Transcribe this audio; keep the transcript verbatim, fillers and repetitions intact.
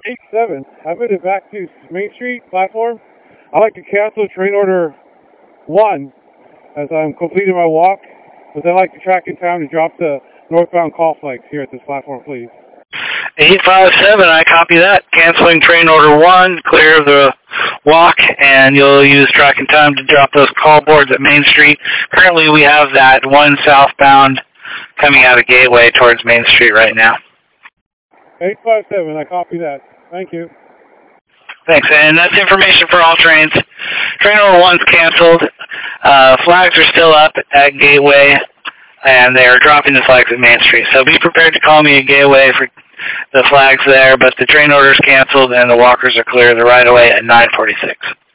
eight seven. I'm headed back to Main Street platform. I'd like to cancel train order one as I'm completing my walk, but I'd like to track in time to drop the northbound call flags here at this platform, please. eight five seven, I copy that. Canceling train order one, clear of the walk, and you'll use tracking time to drop those call boards at Main Street. Currently, we have that one southbound coming out of Gateway towards Main Street right now. eight five seven, I copy that. Thank you. Thanks, and that's information for all trains. Train order one's canceled. Uh, flags are still up at Gateway, and they're dropping the flags at Main Street. So be prepared to call me at Gateway for the flags there, but the train order's canceled and the walkers are clear the right of way at nine forty-six.